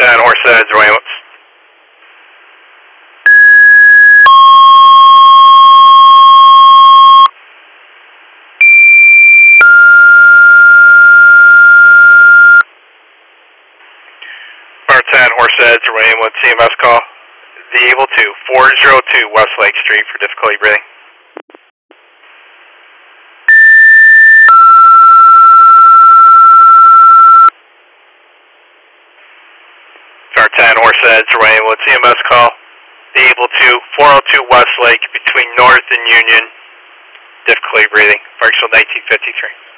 10, Horseheads, or ambulance. Bar 10, Horseheads, or ambulance, CMS call. The Able 2, 402 West Lake Street for difficulty breathing. Bar 10, Horseheads, or ambulance, CMS call. The Able 2, 402 West Lake between North and Union, difficulty breathing, Parksville 1953.